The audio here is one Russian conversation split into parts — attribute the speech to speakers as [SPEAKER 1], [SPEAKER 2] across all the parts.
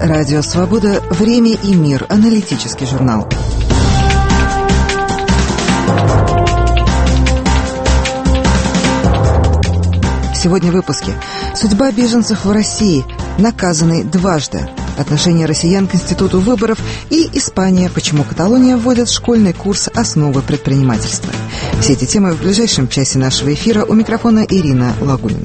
[SPEAKER 1] Радио «Свобода». Время и мир. Аналитический журнал. Сегодня в выпуске. Судьба беженцев в России. Наказанный дважды. Отношение россиян к институту выборов. И Испания. Почему Каталония вводит школьный курс «Основы предпринимательства». Все эти темы в ближайшем часе нашего эфира. У микрофона Ирина Лагунина.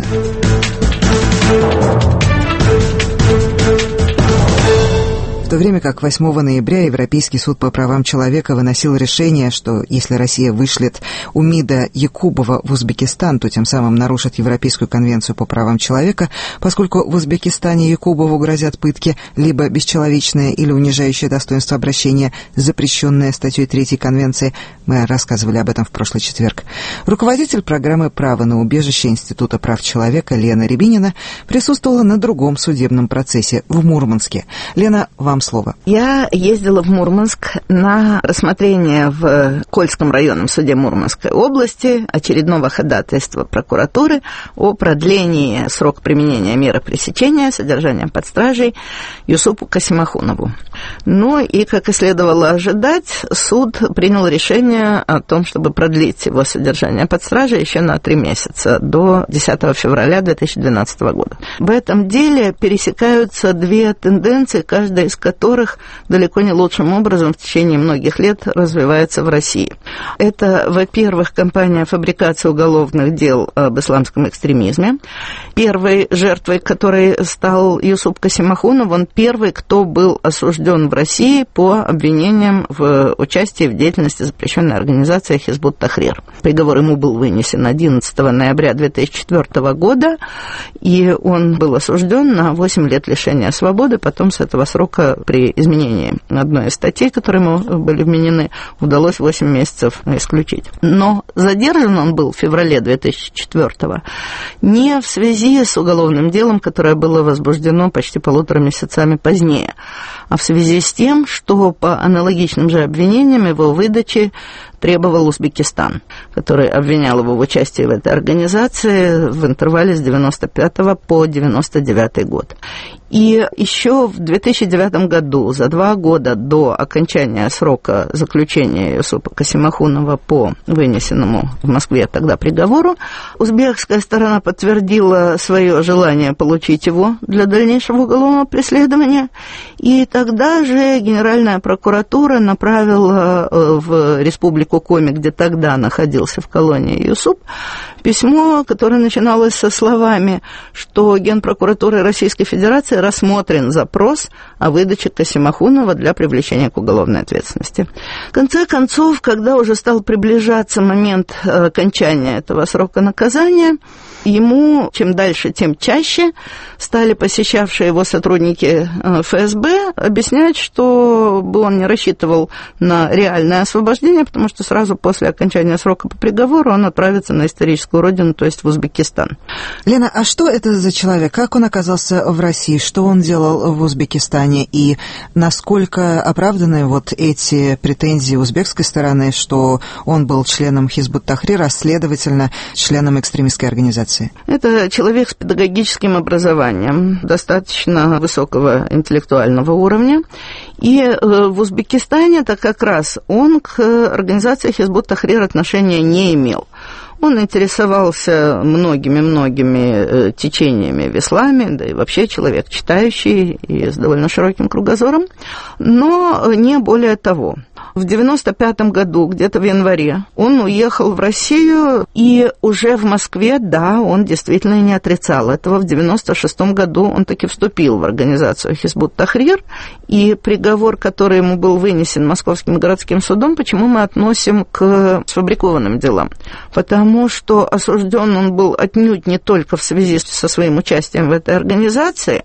[SPEAKER 1] В то время как 8 ноября Европейский суд по правам человека выносил решение, что если Россия вышлет Умида Якубова в Узбекистан, то тем самым нарушит Европейскую конвенцию по правам человека, поскольку в Узбекистане Якубову грозят пытки, либо бесчеловечное или унижающее достоинство обращения, запрещенное статьей 3 Конвенции. Мы рассказывали об этом в прошлый четверг. Руководитель программы «Право на убежище» Института прав человека Лена Рябинина присутствовала на другом судебном процессе в Мурманске. Лена, вам слово.
[SPEAKER 2] Я ездила в Мурманск на рассмотрение в Кольском районном суде Мурманской области очередного ходатайства прокуратуры о продлении срока применения меры пресечения содержания под стражей Юсупу Касимахунову. Ну и, как и следовало ожидать, суд принял решение о том, чтобы продлить его содержание под стражей еще на 3 месяца, до 10 февраля 2012 года. В этом деле пересекаются 2 тенденции, каждая из которых далеко не лучшим образом в течение многих лет развивается в России. Это, во-первых, кампания фабрикации уголовных дел об исламском экстремизме. Первой жертвой, которой стал Юсуп Касимахунов, он первый, кто был осужден в России по обвинениям в участии в деятельности запрещенной организации Хизбут Тахрир. Приговор ему был вынесен 11 ноября 2004 года, и он был осужден на 8 лет лишения свободы. Потом с этого срока при изменении одной из статей, которые ему были вменены, удалось 8 месяцев исключить. Но задержан он был в феврале 2004 не в связи с уголовным делом, которое было возбуждено почти 1,5 месяцами позднее, а в связи с тем, что по аналогичным же обвинениям его выдачи требовал Узбекистан, который обвинял его в участии в этой организации в интервале с 95 по 99 год. И еще в 2009 году, за 2 года до окончания срока заключения Юсупа Касимахунова по вынесенному в Москве тогда приговору, узбекская сторона подтвердила свое желание получить его для дальнейшего уголовного преследования, и тогда же Генеральная прокуратура направила в Республику Коми, где тогда находился в колонии Юсуп, письмо, которое начиналось со словами, что Генпрокуратурой Российской Федерации рассмотрен запрос о выдаче Касимахунова для привлечения к уголовной ответственности. В конце концов, когда уже стал приближаться момент окончания этого срока наказания, ему чем дальше, тем чаще стали посещавшие его сотрудники ФСБ объяснять, что он не рассчитывал на реальное освобождение, потому что сразу после окончания срока по приговору он отправится на историческую родину, то есть в Узбекистан.
[SPEAKER 1] Лена, а что это за человек? Как он оказался в России? Что он делал в Узбекистане? И насколько оправданы вот эти претензии узбекской стороны, что он был членом Хизбут Тахрир, а следовательно, членом экстремистской организации?
[SPEAKER 2] Это человек с педагогическим образованием, достаточно высокого интеллектуального уровня. И в Узбекистане-то как раз он к организации Хизбут Тахрир отношения не имел. Он интересовался многими течениями в исламе, да и вообще человек читающий и с довольно широким кругозором, но не более того. В 1995 году, где-то в январе, он уехал в Россию, и уже в Москве, да, он действительно не отрицал этого. В 1996 году он таки вступил в организацию Хизбут Тахрир, и приговор, который ему был вынесен Московским городским судом, почему мы относим к сфабрикованным делам? Потому что осужден он был отнюдь не только в связи со своим участием в этой организации,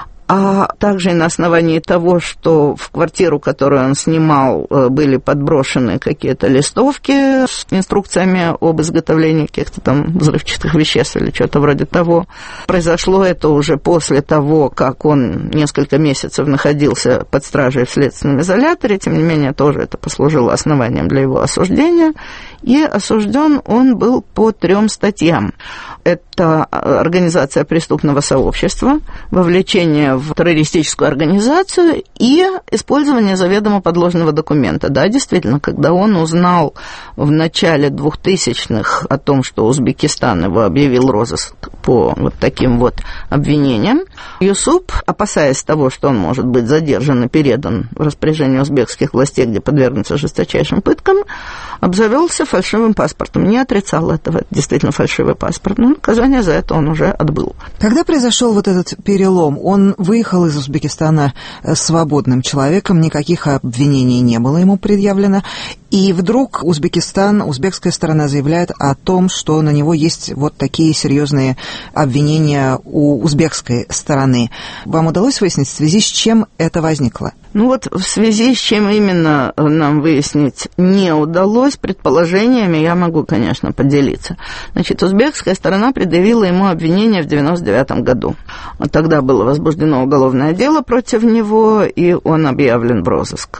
[SPEAKER 2] а также и на основании того, что в квартиру, которую он снимал, были подброшены какие-то листовки с инструкциями об изготовлении каких-то там взрывчатых веществ или что-то вроде того. Произошло это уже после того, как он несколько месяцев находился под стражей в следственном изоляторе, тем не менее, тоже это послужило основанием для его осуждения, и осужден он был по 3 статьям. это организация преступного сообщества, вовлечение в террористическую организацию и использование заведомо подложного документа. Да, действительно, когда он узнал в начале 2000-х о том, что Узбекистан его объявил розыск по вот таким вот обвинениям, Юсуп, опасаясь того, что он может быть задержан и передан в распоряжение узбекских властей, где подвергнется жесточайшим пыткам, обзавелся фальшивым паспортом. Не отрицал этого, это действительно фальшивый паспорт, но наказание за это он уже отбыл.
[SPEAKER 1] Когда произошел вот этот перелом, он выехал из Узбекистана свободным человеком, никаких обвинений не было ему предъявлено, и вдруг узбекская сторона заявляет о том, что на него есть вот такие серьезные обвинения у узбекской стороны. Вам удалось выяснить, в связи с чем это возникло?
[SPEAKER 2] Ну вот в связи с чем именно нам выяснить не удалось, предположениями я могу, конечно, поделиться. Значит, узбекская сторона предъявила ему обвинение в 1999 году. Тогда было возбуждено уголовное дело против него, и он объявлен в розыск.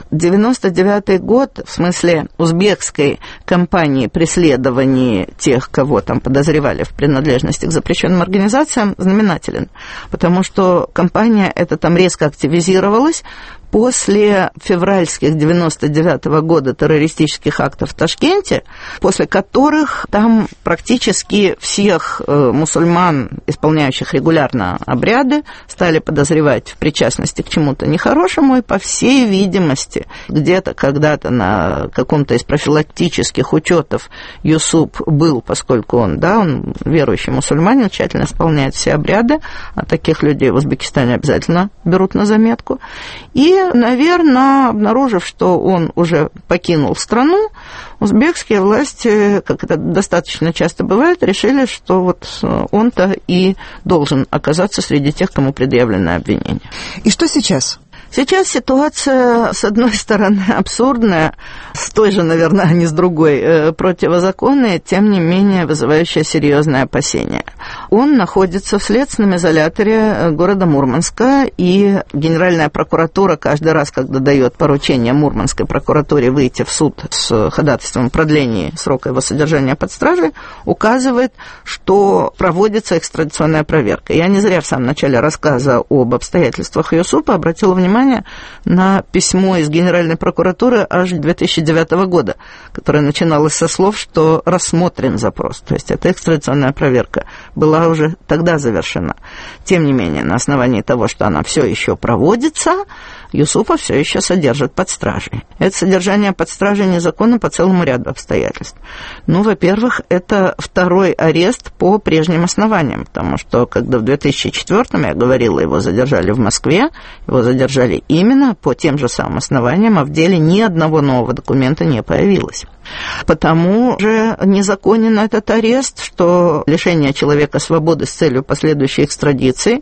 [SPEAKER 2] 1999 год, в смысле узбекской кампании преследований тех, кого там подозревали в принадлежности к запрещенным организациям, знаменателен, потому что кампания эта там резко активизировалась после февральских 1999 года террористических актов в Ташкенте, после которых там практически всех мусульман, исполняющих регулярно обряды, стали подозревать в причастности к чему-то нехорошему, и, по всей видимости, где-то когда-то на каком-то из профилактических учетов Юсуп был, поскольку он верующий мусульманин, тщательно исполняет все обряды, а таких людей в Узбекистане обязательно берут на заметку, и, наверное, обнаружив, что он уже покинул страну, узбекские власти, как это достаточно часто бывает, решили, что вот он-то и должен оказаться среди тех, кому предъявлено обвинение.
[SPEAKER 1] И что сейчас?
[SPEAKER 2] Сейчас ситуация, с одной стороны, абсурдная, с той же, наверное, а не с другой, противозаконная, тем не менее вызывающая серьезные опасения. Он находится в следственном изоляторе города Мурманска, и Генеральная прокуратура каждый раз, когда дает поручение Мурманской прокуратуре выйти в суд с ходатайством о продлении срока его содержания под стражей, указывает, что проводится экстрадиционная проверка. Я не зря в самом начале рассказа об обстоятельствах Юсупа обратила внимание на письмо из Генеральной прокуратуры аж 2009 года, которое начиналось со слов, что рассмотрен запрос. То есть эта экстрадиционная проверка была уже тогда завершена. Тем не менее, на основании того, что она все еще проводится, Юсупа все еще содержат под стражей. Это содержание под стражей незаконно по целому ряду обстоятельств. Ну, во-первых, это второй арест по прежним основаниям, потому что, когда в 2004-м, я говорила, его задержали в Москве, его задержали именно по тем же самым основаниям, а в деле ни одного нового документа не появилось. Потому же незаконен этот арест, что лишение человека свободы с целью последующей экстрадиции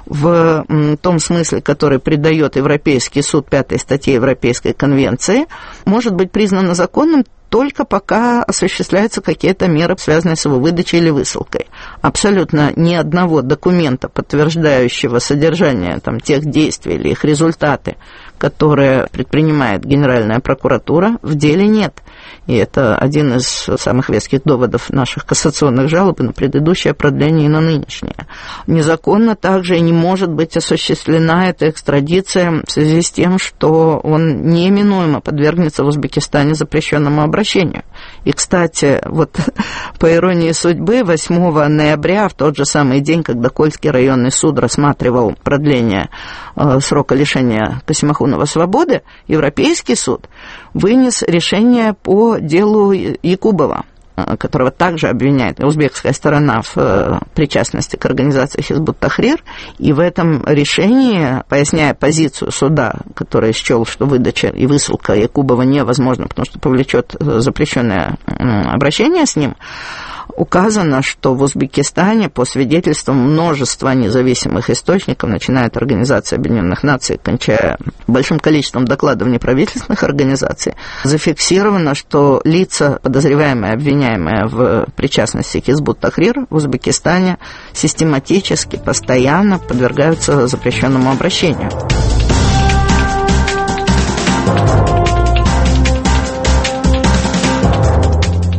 [SPEAKER 2] в том смысле, который придает Европейский суд 5 статье Европейской конвенции, может быть признано законным только пока осуществляются какие-то меры, связанные с его выдачей или высылкой. Абсолютно ни одного документа, подтверждающего содержание тех действий или их результаты, которые предпринимает Генеральная прокуратура, в деле нет. И это один из самых веских доводов наших кассационных жалоб на предыдущее продление и на нынешнее. Незаконно также не может быть осуществлена эта экстрадиция в связи с тем, что он неминуемо подвергнется в Узбекистане запрещенному обращению. И, кстати, вот по иронии судьбы, 8 ноября, в тот же самый день, когда Кольский районный суд рассматривал продление срока лишения Касимахунова свободы, Европейский суд вынес решение по делу Якубова, которого также обвиняет узбекская сторона в причастности к организации Хизбут-Тахрир, и в этом решении, поясняя позицию суда, который счел, что выдача и высылка Якубова невозможна, потому что повлечет запрещенное обращение с ним, указано, что в Узбекистане по свидетельствам множества независимых источников, начиная от Организации Объединенных Наций, кончая большим количеством докладов неправительственных организаций, зафиксировано, что лица, подозреваемые, обвиняемые в причастности к Хизбут-Тахрир в Узбекистане, систематически, постоянно подвергаются запрещенному обращению.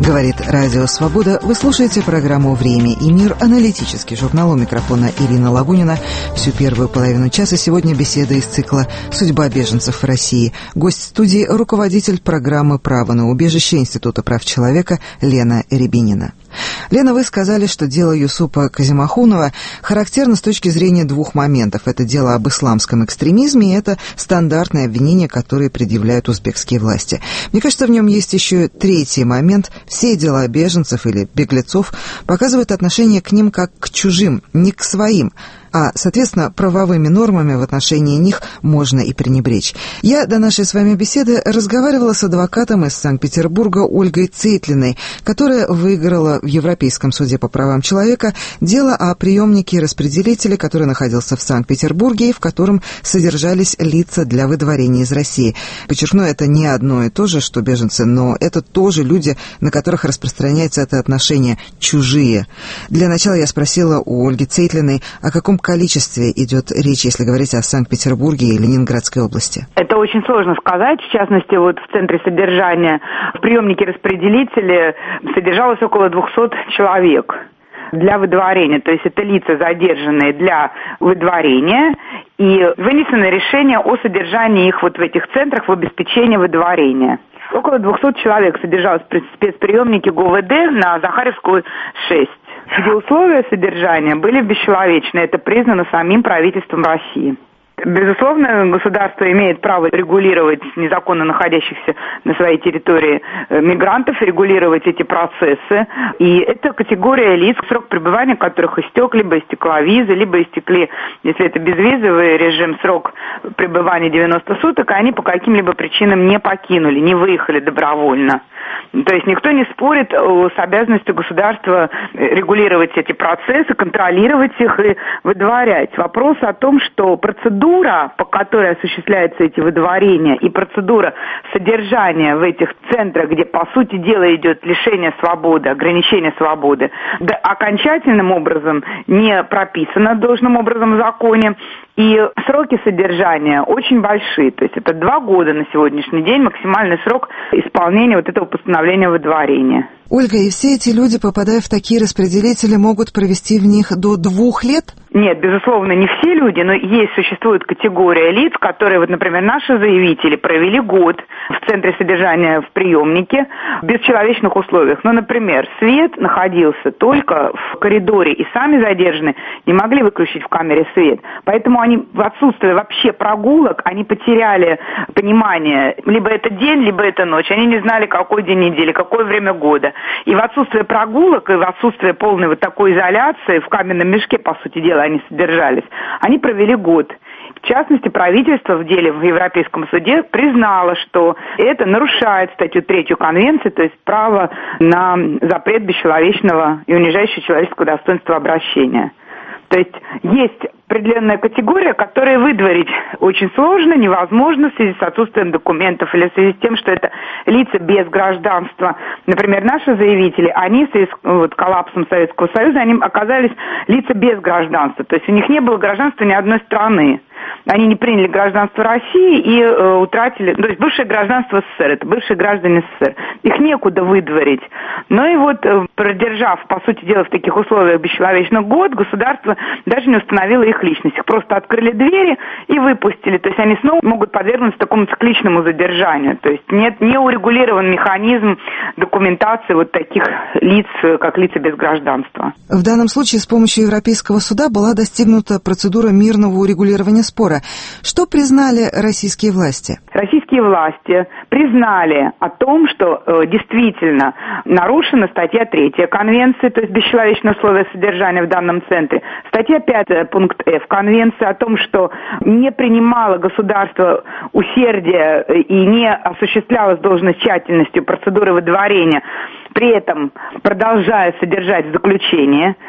[SPEAKER 1] Говорит Радио Свобода. Вы слушаете программу «Время и мир», аналитический журнал. У микрофона Ирина Лагунина. Всю первую половину часа сегодня беседа из цикла «Судьба беженцев в России». Гость студии – руководитель программы «Право на убежище» Института прав человека Лена Рябинина. Лена, вы сказали, что дело Юсупа Казимахунова характерно с точки зрения двух моментов. Это дело об исламском экстремизме и это стандартные обвинения, которые предъявляют узбекские власти. Мне кажется, в нем есть еще третий момент. Все дела беженцев или беглецов показывают отношение к ним как к чужим, не к своим. А, соответственно, правовыми нормами в отношении них можно и пренебречь. Я до нашей с вами беседы разговаривала с адвокатом из Санкт-Петербурга Ольгой Цейтлиной, которая выиграла в Европейском суде по правам человека дело о приемнике-распределителе, который находился в Санкт-Петербурге и в котором содержались лица для выдворения из России. Подчеркну, это не одно и то же, что беженцы, но это тоже люди, на которых распространяется это отношение чужие. Для начала я спросила у Ольги Цейтлиной, о каком количестве идет речь, если говорить о Санкт-Петербурге и Ленинградской области?
[SPEAKER 3] Это очень сложно сказать. В частности, вот в центре содержания в приемнике-распределителе содержалось около 200 человек для выдворения. То есть это лица, задержанные для выдворения, и вынесено решение о содержании их вот в этих центрах в обеспечении выдворения. Около 200 человек содержалось в спецприемнике ГУВД на Захаревскую, 6. Где условия содержания были бесчеловечны. Это признано самим правительством России. Безусловно, государство имеет право регулировать незаконно находящихся на своей территории мигрантов, регулировать эти процессы. И это категория лиц, срок пребывания которых истек, либо истекла виза, либо истекли, если это безвизовый режим, срок пребывания 90 суток, и они по каким-либо причинам не покинули, не выехали добровольно. То есть никто не спорит с обязанностью государства регулировать эти процессы, контролировать их и выдворять. Вопрос о том, что процедура, по которой осуществляются эти выдворения, и процедура содержания в этих центрах, где, по сути дела, идет лишение свободы, ограничение свободы, да, окончательным образом не прописано должным образом в законе. И сроки содержания очень большие, то есть это 2 года на сегодняшний день, максимальный срок исполнения вот этого постановления выдворения.
[SPEAKER 1] Ольга, и все эти люди, попадая в такие распределители, могут провести в них до 2 лет?
[SPEAKER 3] Нет, безусловно, не все люди, но существует категория лиц, которые, вот, например, наши заявители провели год в центре содержания в приемнике в бесчеловечных условиях. Ну, например, свет находился только в коридоре, и сами задержанные не могли выключить в камере свет. Поэтому они в отсутствие вообще прогулок, они потеряли понимание, либо это день, либо это ночь. Они не знали, какой день недели, какое время года. И в отсутствие прогулок, и в отсутствие полной вот такой изоляции, в каменном мешке, по сути дела, они содержались, они провели год. В частности, правительство в деле в Европейском суде признало, что это нарушает статью 3 Конвенции, то есть право на запрет бесчеловечного и унижающего человеческого достоинства обращения. То есть есть определенная категория, которую выдворить очень сложно, невозможно в связи с отсутствием документов или в связи с тем, что это лица без гражданства. Например, наши заявители, они с коллапсом Советского Союза, они оказались лица без гражданства. То есть у них не было гражданства ни одной страны. Они не приняли гражданство России и утратили, то есть бывшее гражданство СССР, это бывшие граждане СССР. Их некуда выдворить. Но и вот, продержав, по сути дела, в таких условиях бесчеловечный год, государство даже не установило их личность. Их просто открыли двери и выпустили. То есть они снова могут подвергнуться такому цикличному задержанию. То есть не урегулирован механизм документации вот таких лиц, как лица без гражданства.
[SPEAKER 1] В данном случае с помощью Европейского суда была достигнута процедура мирного урегулирования спора. Что признали российские власти?
[SPEAKER 3] Российские власти признали о том, что действительно нарушена статья 3 Конвенции, то есть бесчеловечные условия содержания в данном центре. Статья 5, пункт F Конвенции о том, что не принимало государство усердия и не осуществляло с должной тщательностью процедуры выдворения, при этом продолжая содержать в заключении.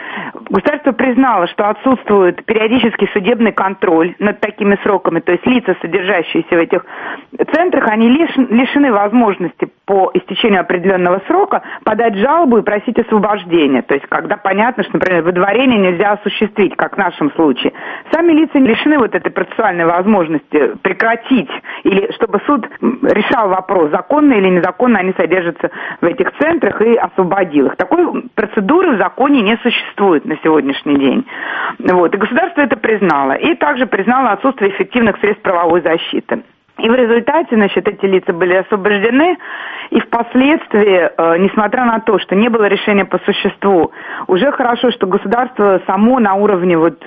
[SPEAKER 3] Государство признало, что отсутствует периодический судебный контроль над такими сроками, то есть лица, содержащиеся в этих центрах, они лишены возможности по истечению определенного срока подать жалобу и просить освобождения. То есть когда понятно, что, например, выдворение нельзя осуществить, как в нашем случае. Сами лица лишены вот этой процессуальной возможности прекратить, или чтобы суд решал вопрос, законно или незаконно они содержатся в этих центрах, и освободил их. Такой процедуры в законе не существует на сегодняшний день. Вот. И государство это признало. И также признало отсутствие эффективных средств правовой защиты. И в результате, значит, эти лица были освобождены, и впоследствии, несмотря на то, что не было решения по существу, уже хорошо, что государство само на уровне вот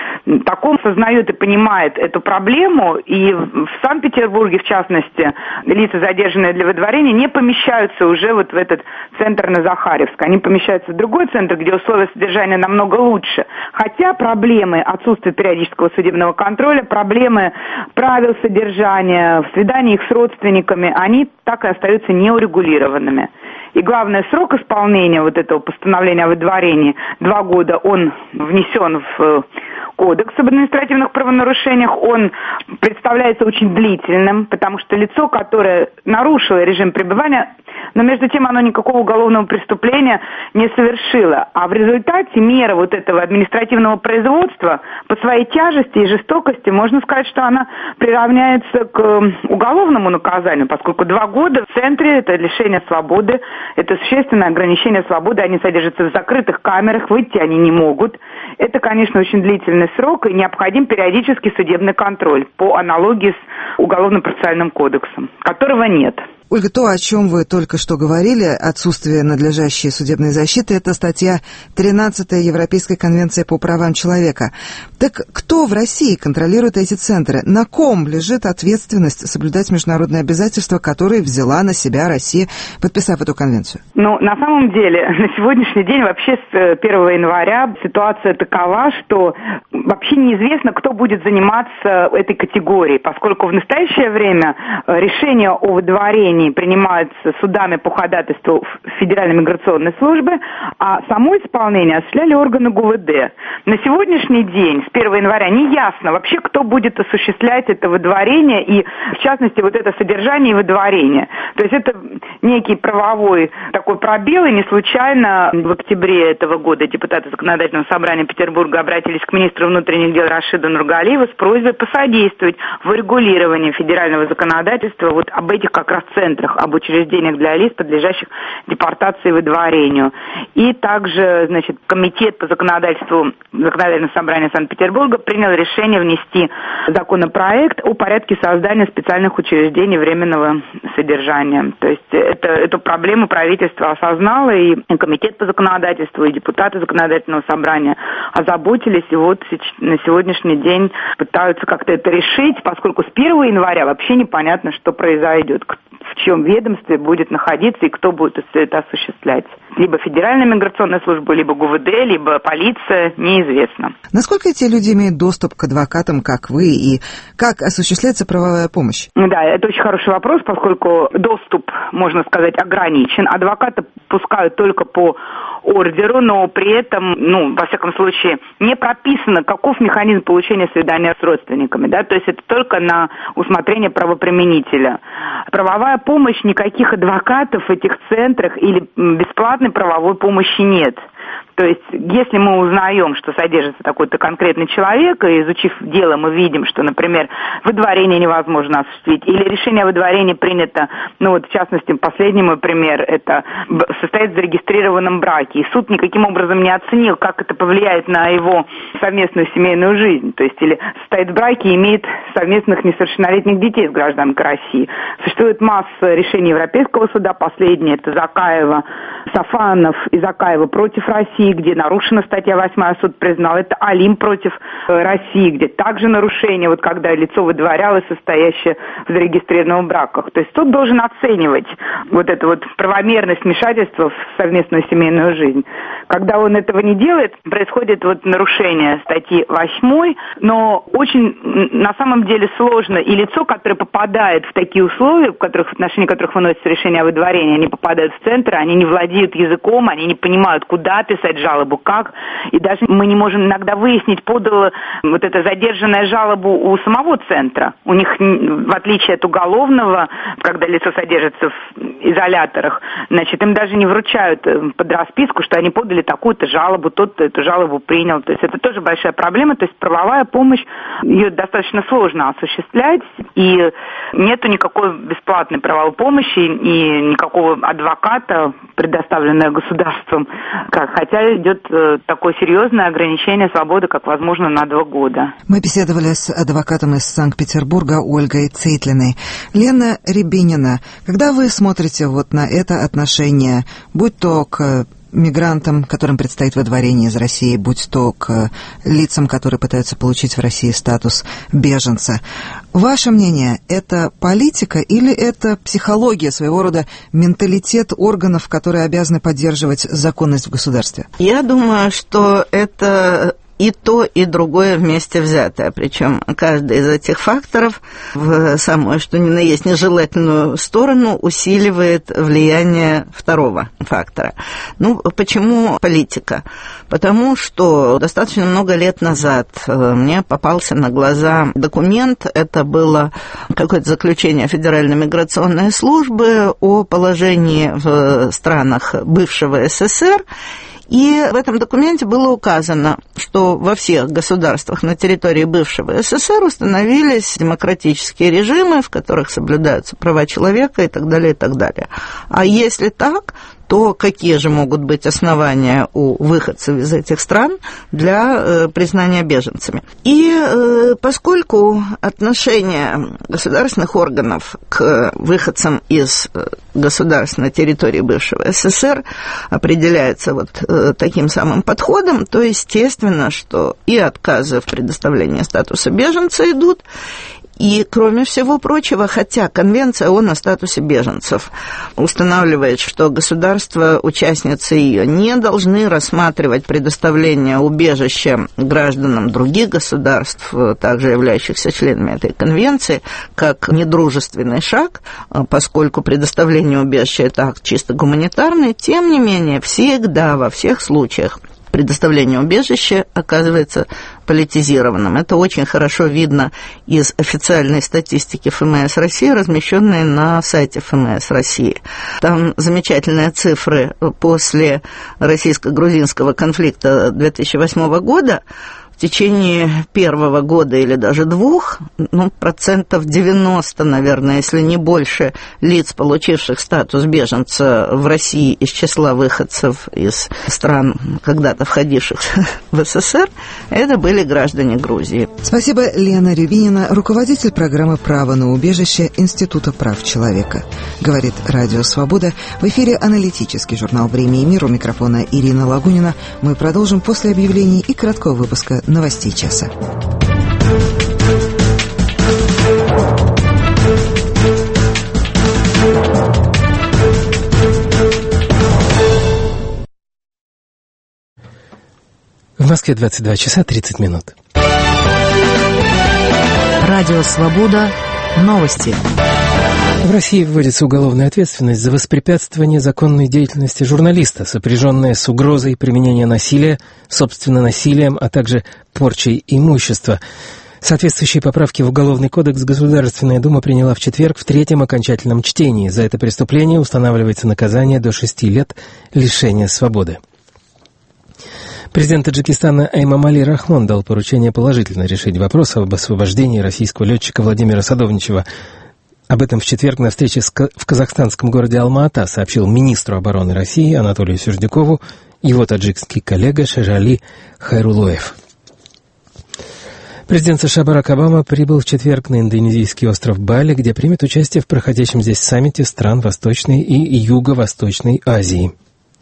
[SPEAKER 3] таком сознает и понимает эту проблему, и в Санкт-Петербурге, в частности, лица, задержанные для выдворения, не помещаются уже вот в этот центр на Захарьевской. Они помещаются в другой центр, где условия содержания намного лучше. Хотя проблемы отсутствия периодического судебного контроля, проблемы правил содержания, в свиданиях с родственниками, они так и остаются неурегулированными. И главный срок исполнения вот этого постановления о выдворении, 2 года, он внесен в Кодекс об административных правонарушениях, он представляется очень длительным, потому что лицо, которое нарушило режим пребывания, но между тем оно никакого уголовного преступления не совершило. А в результате мера вот этого административного производства по своей тяжести и жестокости, можно сказать, что она приравняется к уголовному наказанию, поскольку 2 года в центре это лишение свободы, это существенное ограничение свободы, они содержатся в закрытых камерах, выйти они не могут. Это, конечно, очень длительный срок, и необходим периодический судебный контроль по аналогии с Уголовно-процессуальным кодексом, которого нет.
[SPEAKER 1] Ольга, то, о чем вы только что говорили, отсутствие надлежащей судебной защиты, это статья 13 Европейской конвенции по правам человека. Так кто в России контролирует эти центры? На ком лежит ответственность соблюдать международные обязательства, которые взяла на себя Россия, подписав эту конвенцию?
[SPEAKER 3] Ну, на самом деле, на сегодняшний день вообще с 1 января ситуация такова, что вообще неизвестно, кто будет заниматься этой категорией, поскольку в настоящее время решение о выдворении принимаются судами по ходатайству Федеральной миграционной службы, а само исполнение осуществляли органы ГУВД. На сегодняшний день, с 1 января, не ясно вообще, кто будет осуществлять это выдворение и, в частности, вот это содержание и выдворение. То есть это некий правовой такой пробел, и не случайно в октябре этого года депутаты Законодательного собрания Петербурга обратились к министру внутренних дел Рашиду Нургалиеву с просьбой посодействовать в урегулировании федерального законодательства вот об этих как раз центрах, об учреждениях для лиц, подлежащих депортации и выдворению. И также, значит, комитет по законодательству Законодательного собрания Санкт-Петербурга принял решение внести законопроект о порядке создания специальных учреждений временного содержания. То есть эту проблему правительство осознало, и комитет по законодательству, и депутаты Законодательного собрания озаботились, и вот на сегодняшний день пытаются как-то это решить, поскольку с 1 января вообще непонятно, что произойдет, в чьем ведомстве будет находиться и кто будет все это осуществлять. Либо Федеральная миграционная служба, либо ГУВД, либо полиция, неизвестно.
[SPEAKER 1] Насколько эти люди имеют доступ к адвокатам, как вы, и как осуществляется правовая помощь?
[SPEAKER 3] Да, это очень хороший вопрос, поскольку доступ, можно сказать, ограничен. Адвокаты пускают только по ордеру, но при этом, во всяком случае, не прописано, каков механизм получения свидания с родственниками, да, то есть это только на усмотрение правоприменителя. Правовая помощь, никаких адвокатов в этих центрах или бесплатной правовой помощи нет. То есть, если мы узнаем, что содержится такой-то конкретный человек, и изучив дело, мы видим, что, например, выдворение невозможно осуществить, или решение о выдворении принято, в частности, последний мой пример, это состоит в зарегистрированном браке, и суд никаким образом не оценил, как это повлияет на его совместную семейную жизнь, то есть, или состоит в браке и имеет совместных несовершеннолетних детей с гражданкой России. Существует масса решений Европейского суда, последнее, это Закаева, Сафанов и Закаева против России, где нарушена статья 8, суд признал. Это Алим против России, где также нарушение, когда лицо выдворялось, состоящее в зарегистрированных браках. То есть суд должен оценивать эту правомерность вмешательства в совместную семейную жизнь. Когда он этого не делает, происходит нарушение статьи 8, но очень на самом деле сложно. И лицо, которое попадает в такие условия, в отношении которых выносится решение о выдворении, они попадают в центр, они не владеют языком, они не понимают, куда писать жалобу, как. И даже мы не можем иногда выяснить, подала вот эта задержанная жалобу у самого центра. У них, в отличие от уголовного, когда лицо содержится в изоляторах, значит, им даже не вручают под расписку, что они подали такую-то жалобу, тот-то эту жалобу принял. То есть это тоже большая проблема. То есть правовая помощь, ее достаточно сложно осуществлять, и нету никакой бесплатной правовой помощи и никакого адвоката, предоставленного государством, хотя идет такое серьезное ограничение свободы, как возможно, на 2 года.
[SPEAKER 1] Мы беседовали с адвокатом из Санкт-Петербурга Ольгой Цейтлиной. Лена Рябинина, когда вы смотрите вот на это отношение, будь то к мигрантам, которым предстоит выдворение из России, будь то к лицам, которые пытаются получить в России статус беженца. Ваше мнение, это политика или это психология, своего рода менталитет органов, которые обязаны поддерживать законность в государстве?
[SPEAKER 2] Я думаю, что это и то, и другое вместе взятое. Причем каждый из этих факторов в самую, что ни на есть, нежелательную сторону усиливает влияние второго фактора. Почему политика? Потому что достаточно много лет назад мне попался на глаза документ, это было какое-то заключение Федеральной миграционной службы о положении в странах бывшего СССР. И в этом документе было указано, что во всех государствах на территории бывшего СССР установились демократические режимы, в которых соблюдаются права человека и так далее, и так далее. А если так, то какие же могут быть основания у выходцев из этих стран для признания беженцами? И поскольку отношение государственных органов к выходцам из государств на территории бывшего СССР определяется вот таким самым подходом, то естественно, что и отказы в предоставлении статуса беженца идут, и, кроме всего прочего, хотя Конвенция ООН о статусе беженцев устанавливает, что государства-участницы ее не должны рассматривать предоставление убежища гражданам других государств, также являющихся членами этой конвенции, как недружественный шаг, поскольку предоставление убежища – это акт чисто гуманитарный, тем не менее, всегда, во всех случаях, предоставление убежища оказывается политизированным. Это очень хорошо видно из официальной статистики ФМС России, размещенной на сайте ФМС России. Там замечательные цифры после российско-грузинского конфликта 2008 года. В течение первого года или даже 2, 90%, наверное, если не больше, лиц, получивших статус беженца в России из числа выходцев из стран, когда-то входивших в СССР, это были граждане Грузии.
[SPEAKER 1] Спасибо, Лена Рябинина, руководитель программы «Право на убежище» Института прав человека. Говорит Радио Свобода. В эфире аналитический журнал «Время и мир». У микрофона Ирина Лагунина. Мы продолжим после объявлений и краткого выпуска новостей часа.
[SPEAKER 4] В Москве 22 часа 30 минут.
[SPEAKER 5] Радио «Свобода». Новости.
[SPEAKER 4] В России вводится уголовная ответственность за воспрепятствование законной деятельности журналиста, сопряженная с угрозой применения насилия, собственно насилием, а также порчей имущества. Соответствующие поправки в Уголовный кодекс Государственная Дума приняла в четверг в 3-м окончательном чтении. За это преступление устанавливается наказание до 6 лет лишения свободы. Президент Таджикистана Эмомали Рахмон дал поручение положительно решить вопрос об освобождении российского летчика Владимира Садовничева. Об этом в четверг на встрече в казахстанском городе Алма-Ата сообщил министру обороны России Анатолию Сюрдюкову его таджикский коллега Шажали Хайрулоев. Президент США Барак Обама прибыл в четверг на индонезийский остров Бали, где примет участие в проходящем здесь саммите стран Восточной и Юго-Восточной Азии.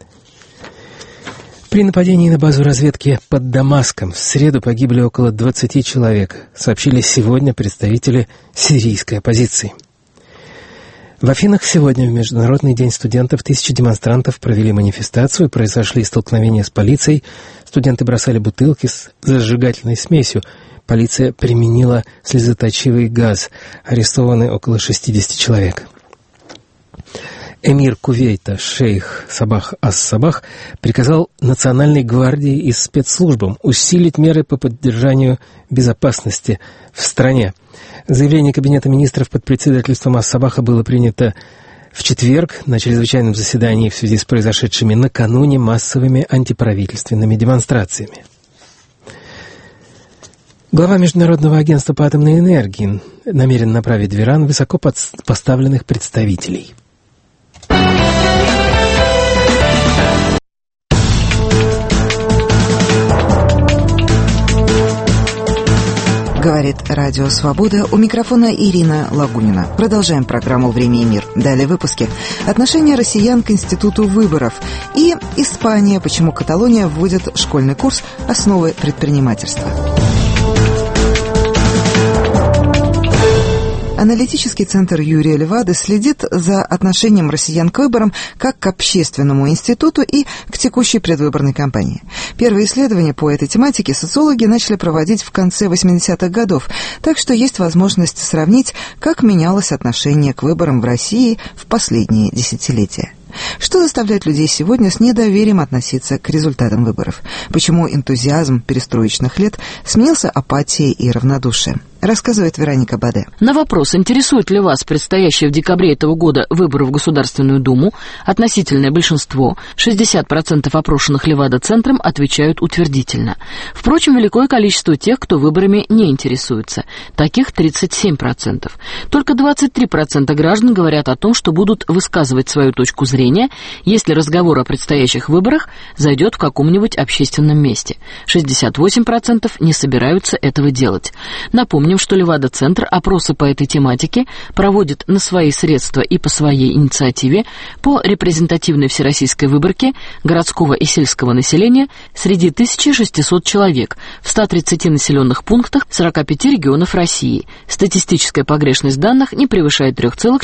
[SPEAKER 4] При нападении на базу разведки под Дамаском в среду погибли около 20 человек, сообщили сегодня представители сирийской оппозиции. В Афинах сегодня, в Международный день студентов, 1000 демонстрантов провели манифестацию, произошли столкновения с полицией, студенты бросали бутылки с зажигательной смесью, полиция применила слезоточивый газ, арестованы около 60 человек. Эмир Кувейта шейх Сабах ас-Сабах приказал Национальной гвардии и спецслужбам усилить меры по поддержанию безопасности в стране. Заявление Кабинета министров под председательством ас-Сабаха было принято в четверг на чрезвычайном заседании в связи с произошедшими накануне массовыми антиправительственными демонстрациями. Глава Международного агентства по атомной энергии намерен направить в Иран высоко поставленных представителей.
[SPEAKER 1] Говорит Радио Свобода. У микрофона Ирина Лагунина. Продолжаем программу «Время и мир». Далее выпуски. Отношение россиян к институту выборов. И Испания. Почему Каталония вводит школьный курс «Основы предпринимательства». Аналитический центр Юрия Левады следит за отношением россиян к выборам как к общественному институту и к текущей предвыборной кампании. Первые исследования по этой тематике социологи начали проводить в конце 80-х годов, так что есть возможность сравнить, как менялось отношение к выборам в России в последние десятилетия. Что заставляет людей сегодня с недоверием относиться к результатам выборов? Почему энтузиазм перестроечных лет сменился апатией и равнодушием? Рассказывает Вероника Баде.
[SPEAKER 6] На вопрос, интересует ли вас предстоящие в декабре этого года выборы в Государственную Думу, относительное большинство, 60% опрошенных Левада-центром, отвечают утвердительно. Впрочем, великое количество тех, кто выборами не интересуется. Таких 37%. Только 23% граждан говорят о том, что будут высказывать свою точку зрения, если разговор о предстоящих выборах зайдет в каком-нибудь общественном месте. 68% не собираются этого делать. Напомним, что Левада-центр опросы по этой тематике проводит на свои средства и по своей инициативе по репрезентативной всероссийской выборке городского и сельского населения среди 1600 человек в 130 населенных пунктах 45 регионов России. Статистическая погрешность данных не превышает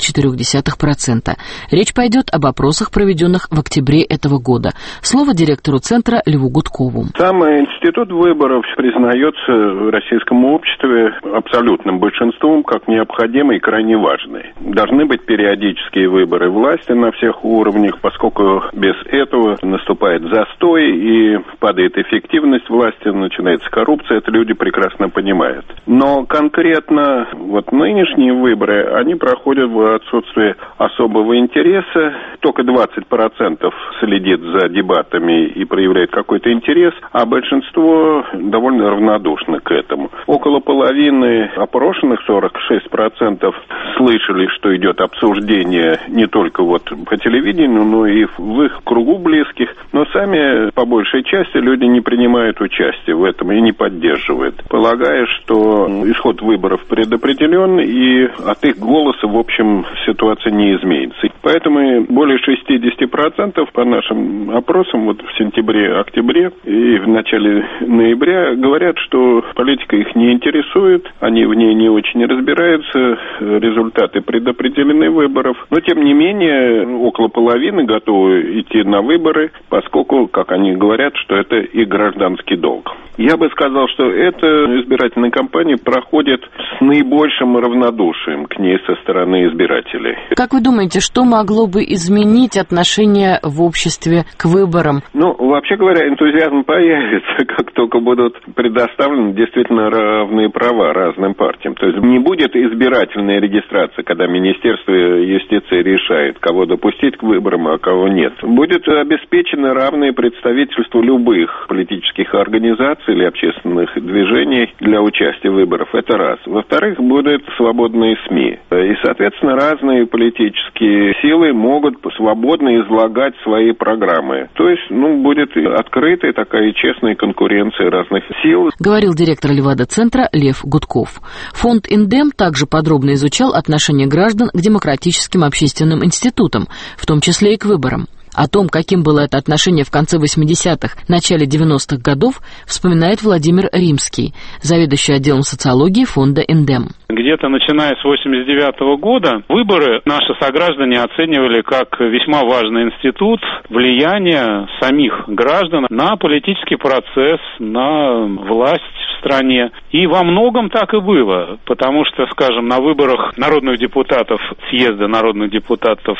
[SPEAKER 6] 3,4%. Речь пойдет об опросах, проведенных в октябре этого года. Слово директору центра Льву Гудкову.
[SPEAKER 7] Сам институт выборов признается в российском обществе абсолютным большинством как необходимый и крайне важный. Должны быть периодические выборы власти на всех уровнях, поскольку без этого наступает застой и падает эффективность власти, начинается коррупция, это люди прекрасно понимают. Но конкретно вот нынешние выборы, они проходят в отсутствии особого интереса, только 20% следит за дебатами и проявляет какой-то интерес, а большинство довольно равнодушно к этому. Около половины опрошенных, 46%, слышали, что идет обсуждение не только вот по телевидению, но и в их кругу близких, но сами, по большей части, люди не принимают участие в этом и не поддерживают, полагая, что исход выборов предопределен, и от их голоса, в общем, ситуация не изменится. Поэтому более 60% по нашим опросам вот в сентябре-октябре и в начале ноября говорят, что политика их не интересует, они в ней не очень разбираются, результаты предопределены выборов. Но, тем не менее, около половины готовы идти на выборы, поскольку, как они говорят, что это и гражданский долг. Я бы сказал, что эта избирательная кампания проходит с наибольшим равнодушием к ней со стороны избирателей.
[SPEAKER 6] Как вы думаете, что могло бы изменить отношение в обществе к выборам?
[SPEAKER 7] Вообще говоря, энтузиазм появится, как только будут предоставлены действительно равные права разным партиям. То есть не будет избирательной регистрации, когда Министерство юстиции решает, кого допустить к выборам, а кого нет. Будет обеспечено равное представительство любых политических организаций или общественных движений для участия в выборах. Это раз. Во-вторых, будут свободные СМИ. И, соответственно, разные политические силы могут свободно излагать свои программы. То есть, будет открытая такая честная конкуренция разных сил.
[SPEAKER 6] Говорил директор Левада-центра Лев Гудков. Фонд «Индем» также подробно изучал отношение граждан к демократическим общественным институтам, в том числе и к выборам. О том, каким было это отношение в конце 80-х, начале 90-х годов, вспоминает Владимир Римский, заведующий отделом социологии фонда «Индем».
[SPEAKER 8] Где-то начиная с 89-го года выборы наши сограждане оценивали как весьма важный институт влияния самих граждан на политический процесс, на власть в стране. И во многом так и было, потому что, скажем, на выборах народных депутатов, съезда народных депутатов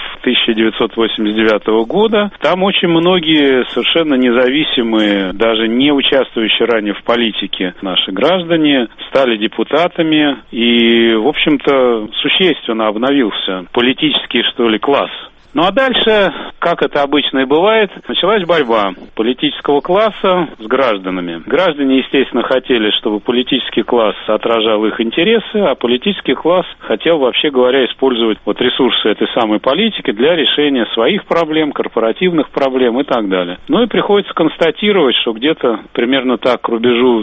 [SPEAKER 8] 1989 года, там очень многие совершенно независимые, даже не участвующие ранее в политике наши граждане стали депутатами, и, в общем-то, существенно обновился политический, что ли, класс. Ну а дальше, как это обычно и бывает, началась борьба политического класса с гражданами. Граждане, естественно, хотели, чтобы политический класс отражал их интересы, а политический класс хотел, вообще говоря, использовать вот ресурсы этой самой политики для решения своих проблем, корпоративных проблем и так далее. Ну и приходится констатировать, что где-то примерно так к рубежу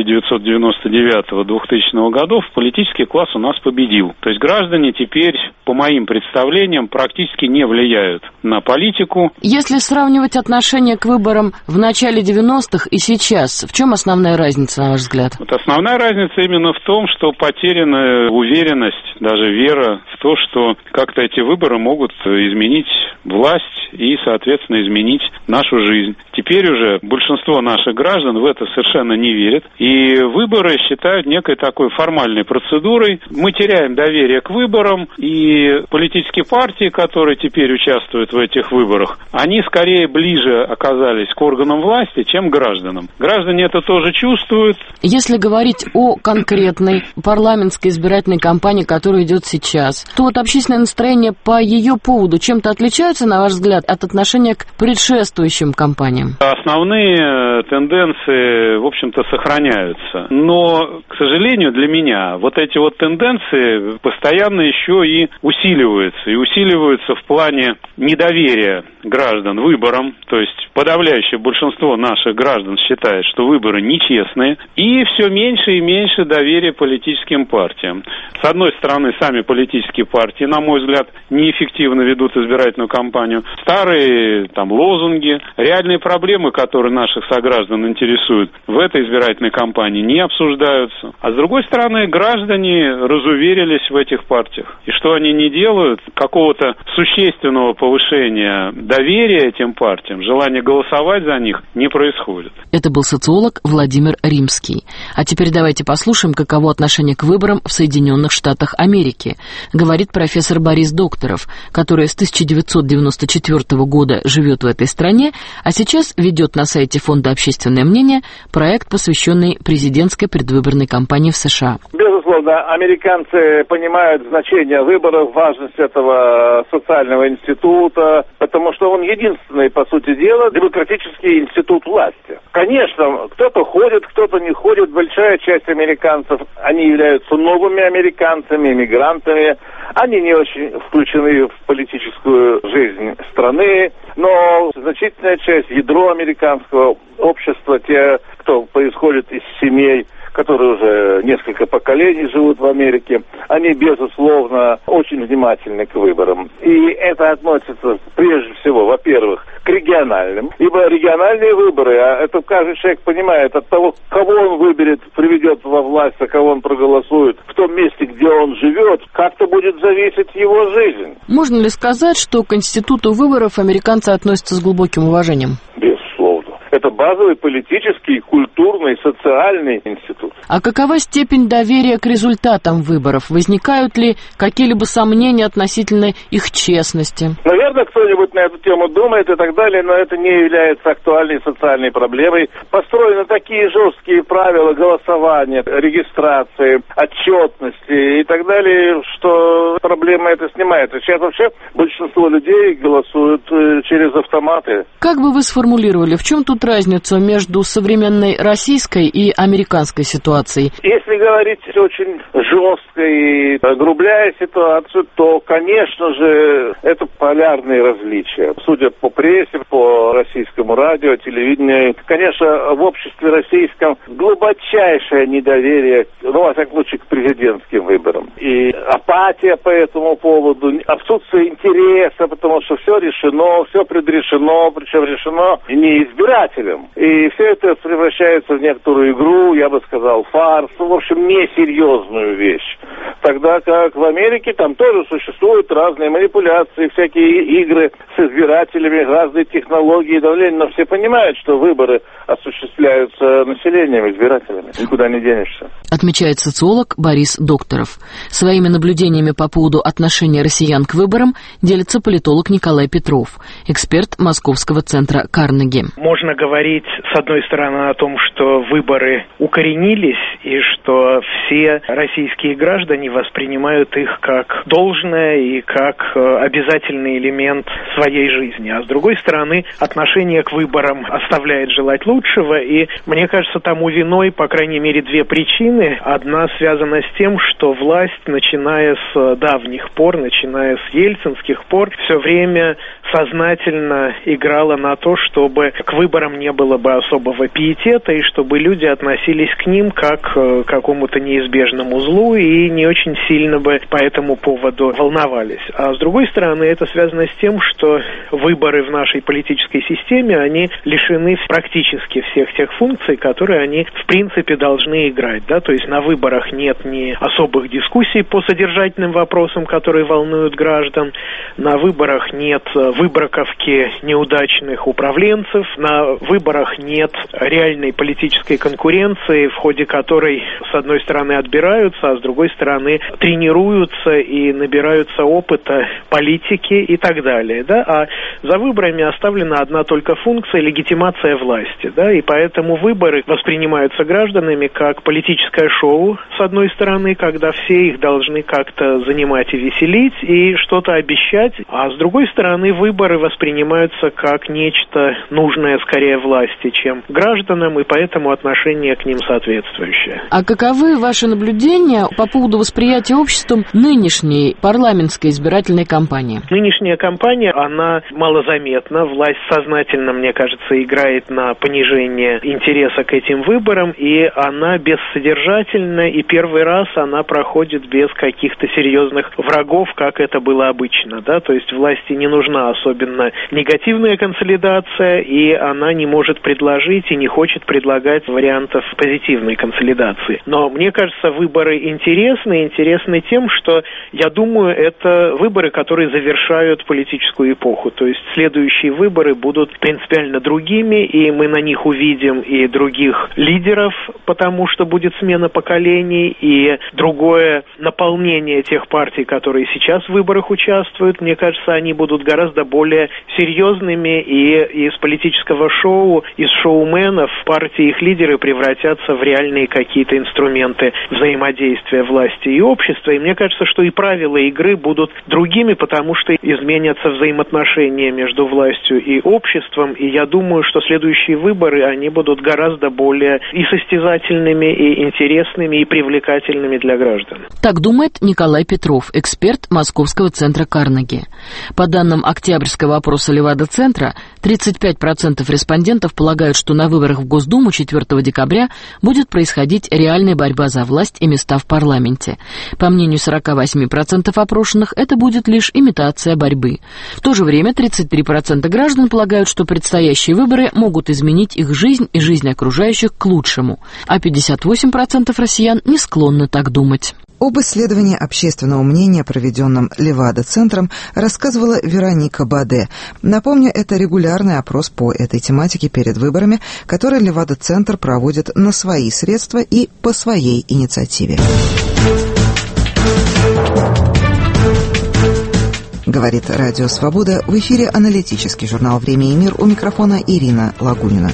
[SPEAKER 8] 1999-2000 годов политический класс у нас победил. То есть граждане теперь, по моим представлениям, практически не влияют на политику.
[SPEAKER 6] Если сравнивать отношение к выборам в начале 90-х и сейчас, в чем основная разница, на ваш взгляд?
[SPEAKER 8] Вот основная разница именно в том, что потеряна уверенность, даже вера в то, что как-то эти выборы могут изменить власть и, соответственно, изменить нашу жизнь. Теперь уже большинство наших граждан в это совершенно не верят, и выборы считают некой такой формальной процедурой. Мы теряем доверие к выборам, и политические партии, которые теперь участвуют в этих выборах, они скорее ближе оказались к органам власти, чем к гражданам. Граждане это тоже чувствуют.
[SPEAKER 6] Если говорить о конкретной парламентской избирательной кампании, которая идет сейчас, то вот общественное настроение по ее поводу чем-то отличается, на ваш взгляд, от отношения к предшествующим кампаниям?
[SPEAKER 8] Основные тенденции, в общем-то, сохраняются. Но, к сожалению, для меня вот эти вот тенденции постоянно еще и усиливаются. И усиливаются в плане недоверия граждан выборам, то есть подавляющее большинство наших граждан считает, что выборы нечестные, и все меньше и меньше доверия политическим партиям. С одной стороны, сами политические партии, на мой взгляд, неэффективно ведут избирательную кампанию. Старые там лозунги, реальные проблемы, которые наших сограждан интересуют, в этой избирательной кампании не обсуждаются. А с другой стороны, граждане разуверились в этих партиях. И что они не делают, какого-то существенного повышения доверия этим партиям, желания голосовать за них не происходит.
[SPEAKER 6] Это был социолог Владимир Римский. А теперь давайте послушаем, каково отношение к выборам в Соединенных Штатах Америки, говорит профессор Борис Докторов, который с 1994 года живет в этой стране, а сейчас ведет на сайте Фонда «Общественное мнение» проект, посвященный президентской предвыборной кампании в США.
[SPEAKER 9] Безусловно, американцы понимают значение выборов, важность этого социального института, потому что он единственный, по сути дела, демократический институт власти. Конечно, кто-то ходит, кто-то не ходит. Большая часть американцев, они являются новыми американцами, иммигрантами. Они не очень включены в политическую жизнь страны, но значительная часть, ядро американского общества, те, кто происходит из семей, которые уже несколько поколений живут в Америке, они, безусловно, очень внимательны к выборам. И это относится, прежде всего, во-первых, к региональным. Ибо региональные выборы, а это каждый человек понимает, от того, кого он выберет, приведет во власть, за кого он проголосует, в том месте, где он живет, как-то будет зависеть его жизнь.
[SPEAKER 6] Можно ли сказать, что к институту выборов американцы относятся с глубоким уважением?
[SPEAKER 9] Это базовый политический, культурный, социальный институт.
[SPEAKER 6] А какова степень доверия к результатам выборов? Возникают ли какие-либо сомнения относительно их честности?
[SPEAKER 9] Наверное, кто-нибудь на эту тему думает и так далее, но это не является актуальной социальной проблемой. Построены такие жесткие правила голосования, регистрации, отчетности и так далее, что проблема эта снимается. Сейчас вообще большинство людей голосуют через автоматы.
[SPEAKER 6] Как бы вы сформулировали, в чем тут разницу между современной российской и американской ситуацией?
[SPEAKER 9] Если говорить очень жестко и огрубляя ситуацию, то, конечно же, это полярные различия. Судя по прессе, по российскому радио, телевидению, конечно, в обществе российском глубочайшее недоверие, во всяком случае, к президентским выборам. И апатия по этому поводу, отсутствие интереса, потому что все решено, все предрешено, причем решено не избирателем, выборам. И все это превращается в некоторую игру, я бы сказал, фарс, в общем, несерьезную вещь. Тогда как в Америке там тоже существуют разные манипуляции, всякие игры с избирателями, разные технологии, давление, но все понимают, что выборы осуществляются населением, избирателями. Никуда не денешься.
[SPEAKER 6] Отмечает социолог Борис Докторов. Своими наблюдениями по поводу отношения россиян к выборам делится политолог Николай Петров, эксперт Московского центра Карнеги.
[SPEAKER 10] Можно говорить, с одной стороны, о том, что выборы укоренились и что все российские граждане воспринимают их как должное и как обязательный элемент своей жизни. А с другой стороны, отношение к выборам оставляет желать лучшего, и мне кажется, тому виной, по крайней мере, две причины. Одна связана с тем, что власть, начиная с давних пор, начиная с ельцинских пор, все время сознательно играла на то, чтобы к выборам не было бы особого пиетета, и чтобы люди относились к ним как к какому-то неизбежному злу и не очень сильно бы по этому поводу волновались. А с другой стороны, это связано с тем, что выборы в нашей политической системе, они лишены практически всех тех функций, которые они в принципе должны играть. Да? То есть на выборах нет ни особых дискуссий по содержательным вопросам, которые волнуют граждан, на выборах нет выбраковки неудачных управленцев, на выборах нет реальной политической конкуренции, в ходе которой с одной стороны отбираются, а с другой стороны тренируются и набираются опыта политики и так далее. Да? А за выборами оставлена одна только функция — легитимация власти. Да? И поэтому выборы воспринимаются гражданами как политическое шоу, с одной стороны, когда все их должны как-то занимать и веселить, и что-то обещать, а с другой стороны, выборы воспринимаются как нечто нужное скорее власти, чем гражданам, и поэтому отношение к ним соответствующее.
[SPEAKER 6] А каковы ваши наблюдения по поводу восприятия обществом нынешней парламентской избирательной кампании?
[SPEAKER 10] Нынешняя кампания, она малозаметна. Власть сознательно, мне кажется, играет на понижение интереса к этим выборам, и она бессодержательна, и первый раз она проходит без каких-то серьезных врагов, как это было обычно. Да? То есть власти не нужна особенно негативная консолидация, и она не может предложить и не хочет предлагать вариантов позитивной консолидации. Но мне кажется, выборы интересны тем, что, я думаю, это выборы, которые завершают политическую эпоху. То есть следующие выборы будут принципиально другими, и мы на них увидим и других лидеров, потому что будет смена поколений, и другое наполнение тех партий, которые сейчас в выборах участвуют. Мне кажется, они будут гораздо более серьезными, и из политического шоу, из шоуменов партии и их лидеры превратятся в реальные какие-то инструменты взаимодействия власти и общества. И мне кажется, что и правила игры будут другими, потому что изменятся взаимоотношения между властью и обществом. И я думаю, что следующие выборы, они будут гораздо более и состязательными, и интересными, и привлекательными для граждан.
[SPEAKER 6] Так думает Николай Петров, эксперт Московского центра Карнеги. По данным октябрьского опроса Левада-центра, 35% респондентов полагают, что на выборах в Госдуму 4 декабря будет происходить реальная борьба за власть и места в парламенте. По мнению 48% опрошенных, это будет лишь имитация борьбы. В то же время 33% граждан полагают, что предстоящие выборы могут изменить их жизнь и жизнь окружающих к лучшему, а 58% россиян не склонны так думать.
[SPEAKER 1] Об исследовании общественного мнения, проведенном Левада-центром, рассказывала Вероника Баде. Напомню, это регулярный опрос по этой тематике перед выборами, который Левада-центр проводит на свои средства и по своей инициативе. Говорит Радио Свобода. В эфире аналитический журнал «Время и мир». У микрофона Ирина Лагунина.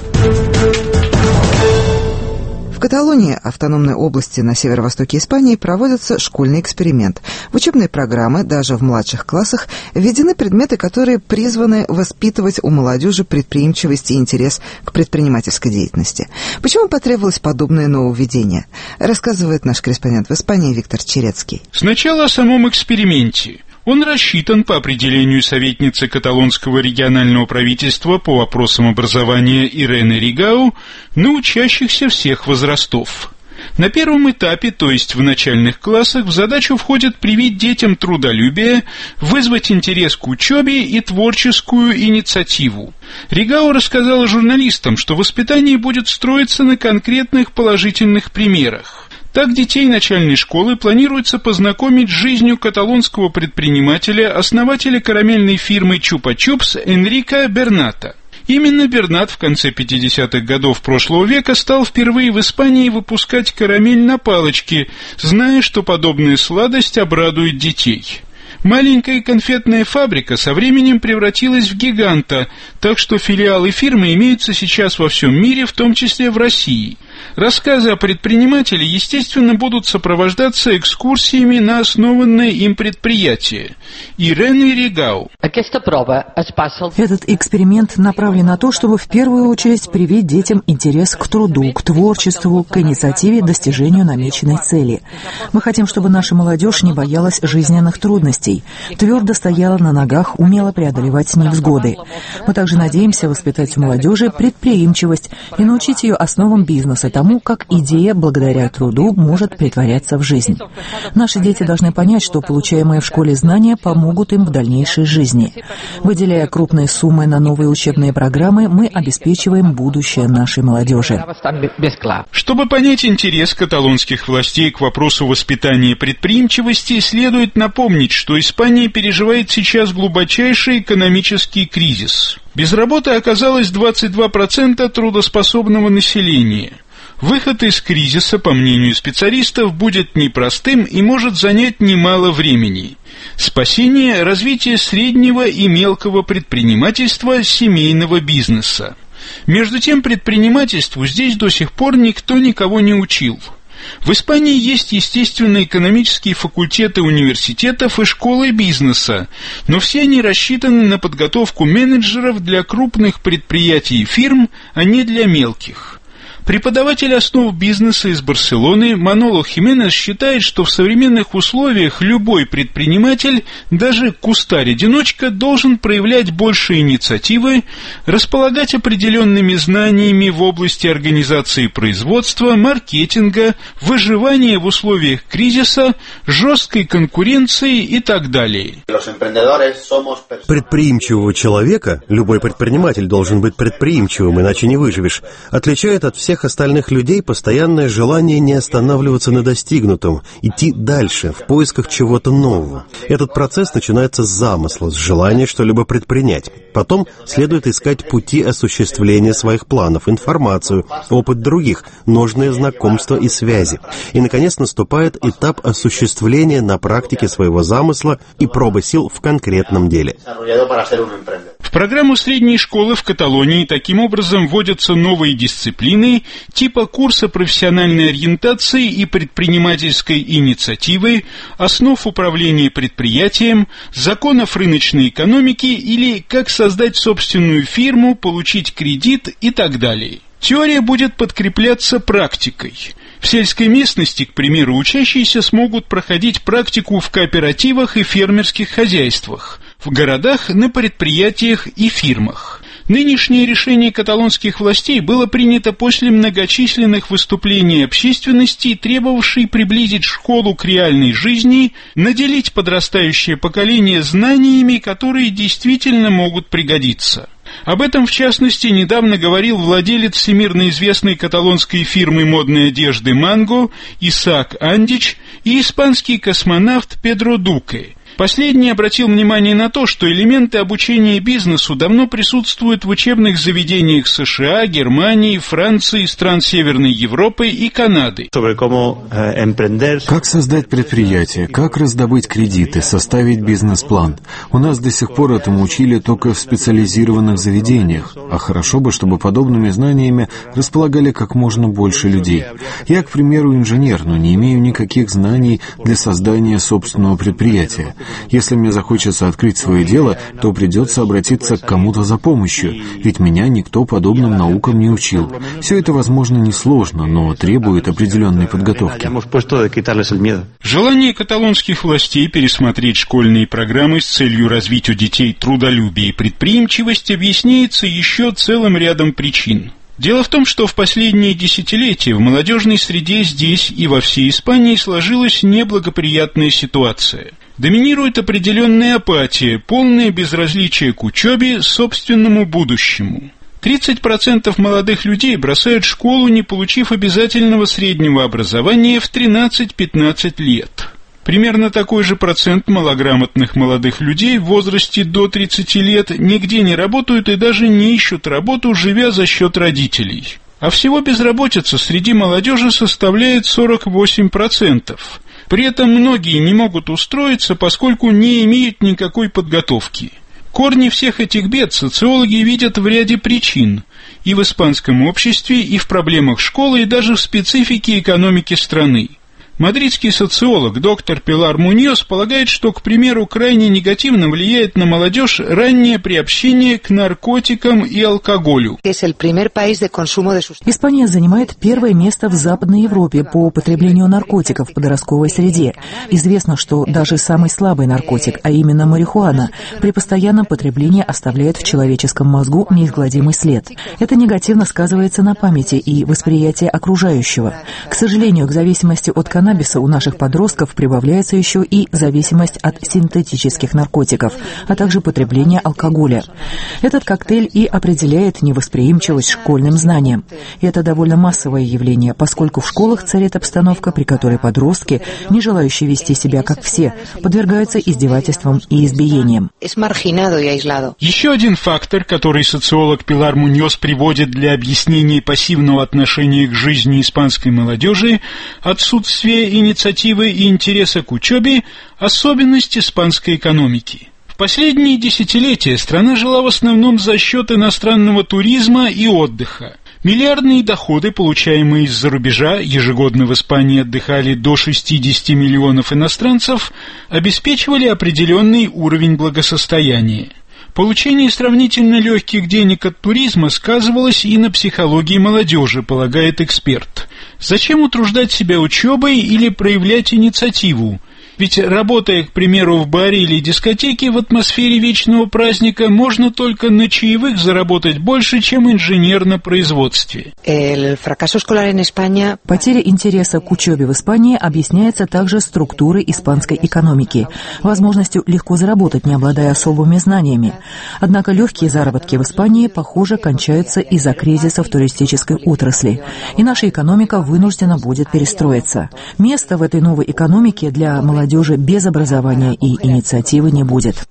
[SPEAKER 1] В Каталонии, автономной области на северо-востоке Испании, проводится школьный эксперимент. В учебные программы, даже в младших классах, введены предметы, которые призваны воспитывать у молодежи предприимчивость и интерес к предпринимательской деятельности. Почему потребовалось подобное нововведение, рассказывает наш корреспондент в Испании Виктор Черецкий.
[SPEAKER 11] Сначала о самом эксперименте. Он рассчитан, по определению советницы каталонского регионального правительства по вопросам образования Ирены Ригау, на учащихся всех возрастов. На первом этапе, то есть в начальных классах, в задачу входит привить детям трудолюбие, вызвать интерес к учебе и творческую инициативу. Ригау рассказала журналистам, что воспитание будет строиться на конкретных положительных примерах. Так детей начальной школы планируется познакомить с жизнью каталонского предпринимателя, основателя карамельной фирмы «Чупа-Чупс» Энрико Берната. Именно Бернат в конце 50-х годов прошлого века стал впервые в Испании выпускать карамель на палочке, зная, что подобная сладость обрадует детей. Маленькая конфетная фабрика со временем превратилась в гиганта, так что филиалы фирмы имеются сейчас во всем мире, в том числе в России. Рассказы о предпринимателе, естественно, будут сопровождаться экскурсиями на основанное им предприятие. Ирена Ригау.
[SPEAKER 5] Этот эксперимент направлен на то, чтобы в первую очередь привить детям интерес к труду, к творчеству, к инициативе, достижению намеченной цели. Мы хотим, чтобы наша молодежь не боялась жизненных трудностей, твердо стояла на ногах, умела преодолевать невзгоды. Мы также надеемся воспитать у молодежи предприимчивость и научить ее основам бизнеса, тому, как идея благодаря труду может претворяться в жизнь. Наши дети должны понять, что получаемые в школе знания помогут им в дальнейшей жизни. Выделяя крупные суммы на новые учебные программы, мы обеспечиваем будущее нашей молодежи.
[SPEAKER 11] Чтобы понять интерес каталонских властей к вопросу воспитания предприимчивости, следует напомнить, что Испания переживает сейчас глубочайший экономический кризис. Без работы оказалось 22% трудоспособного населения. Выход из кризиса, по мнению специалистов, будет непростым и может занять немало времени. Спасение – развитие среднего и мелкого предпринимательства, семейного бизнеса. Между тем, предпринимательству здесь до сих пор никто никого не учил. В Испании есть естественно-экономические факультеты университетов и школы бизнеса, но все они рассчитаны на подготовку менеджеров для крупных предприятий и фирм, а не для мелких. Преподаватель основ бизнеса из Барселоны Маноло Хименес считает, что в современных условиях любой предприниматель, даже кустарь-одиночка, должен проявлять больше инициативы, располагать определенными знаниями в области организации производства, маркетинга, выживания в условиях кризиса, жесткой конкуренции и так далее.
[SPEAKER 12] Предприимчивого человека, любой предприниматель должен быть предприимчивым, иначе не выживешь, отличает от всех остальных людей постоянное желание не останавливаться на достигнутом, идти дальше, в поисках чего-то нового. Этот процесс начинается с замысла, с желания что-либо предпринять. Потом следует искать пути осуществления своих планов, информацию, опыт других, нужные знакомства и связи. И, наконец, наступает этап осуществления на практике своего замысла и пробы сил в конкретном деле.
[SPEAKER 11] В программу средней школы в Каталонии таким образом вводятся новые дисциплины типа курса профессиональной ориентации и предпринимательской инициативы, основ управления предприятием, законов рыночной экономики или как создать собственную фирму, получить кредит и так далее. Теория будет подкрепляться практикой. В сельской местности, к примеру, учащиеся смогут проходить практику в кооперативах и фермерских хозяйствах, в городах, на предприятиях и фирмах. Нынешнее решение каталонских властей было принято после многочисленных выступлений общественности, требовавшей приблизить школу к реальной жизни, наделить подрастающее поколение знаниями, которые действительно могут пригодиться. Об этом, в частности, недавно говорил владелец всемирно известной каталонской фирмы модной одежды «Манго» Исаак Андич и испанский космонавт Педро Дуке. Последний обратил внимание на то, что элементы обучения бизнесу давно присутствуют в учебных заведениях США, Германии, Франции, стран Северной Европы и Канады.
[SPEAKER 13] Как создать предприятие, как раздобыть кредиты, составить бизнес-план. У нас до сих пор этому учили только в специализированных заведениях, а хорошо бы, чтобы подобными знаниями располагали как можно больше людей. Я, к примеру, инженер, но не имею никаких знаний для создания собственного предприятия. Если мне захочется открыть свое дело, то придется обратиться к кому-то за помощью, ведь меня никто подобным наукам не учил. Все это, возможно, несложно, но требует определенной подготовки.
[SPEAKER 11] Желание каталонских властей пересмотреть школьные программы с целью развить у детей трудолюбие и предприимчивость объясняется еще целым рядом причин. Дело в том, что в последние десятилетия в молодежной среде здесь и во всей Испании сложилась неблагоприятная ситуация. Доминирует определенная апатия, полное безразличие к учебе, собственному будущему. 30% молодых людей бросают школу, не получив обязательного среднего образования в 13-15 лет. Примерно такой же процент малограмотных молодых людей в возрасте до 30 лет нигде не работают и даже не ищут работу, живя за счет родителей. А всего безработица среди молодежи составляет 48%. При этом многие не могут устроиться, поскольку не имеют никакой подготовки. Корни всех этих бед социологи видят в ряде причин и в испанском обществе, и в проблемах школы, и даже в специфике экономики страны. Мадридский социолог доктор Пилар Муньос полагает, что, к примеру, крайне негативно влияет на молодежь раннее приобщение к наркотикам и алкоголю.
[SPEAKER 5] Испания занимает первое место в Западной Европе по употреблению наркотиков в подростковой среде. Известно, что даже самый слабый наркотик, а именно марихуана, при постоянном потреблении оставляет в человеческом мозгу неизгладимый след. Это негативно сказывается на памяти и восприятии окружающего. К сожалению, к зависимости от каннабиса у наших подростков прибавляется еще и зависимость от синтетических наркотиков, а также потребление алкоголя. Этот коктейль и определяет невосприимчивость школьным знаниям. И это довольно массовое явление, поскольку в школах царит обстановка, при которой подростки, не желающие вести себя как все, подвергаются издевательствам и избиениям.
[SPEAKER 11] Еще один фактор, который социолог Пилар Муньос приводит для объяснения пассивного отношения к жизни испанской молодежи, отсутствие инициативы и интереса к учебе, особенность испанской экономики. В последние десятилетия страна жила в основном за счет иностранного туризма и отдыха. Миллиардные доходы, получаемые из-за рубежа, ежегодно в Испании отдыхали до 60 миллионов иностранцев, обеспечивали определенный уровень благосостояния. Получение сравнительно легких денег от туризма сказывалось и на психологии молодежи, полагает эксперт. Зачем утруждать себя учебой или проявлять инициативу? Ведь, работая, к примеру, в баре или дискотеке в атмосфере вечного праздника, можно только на чаевых заработать больше, чем инженер на производстве.
[SPEAKER 5] Потеря интереса к учебе в Испании объясняется также структурой испанской экономики, возможностью легко заработать, не обладая особыми знаниями. Однако легкие заработки в Испании, похоже, кончаются из-за кризиса в туристической отрасли, и наша экономика вынуждена будет перестроиться. Места в этой новой экономике для молодежи без образования и инициативы не будет.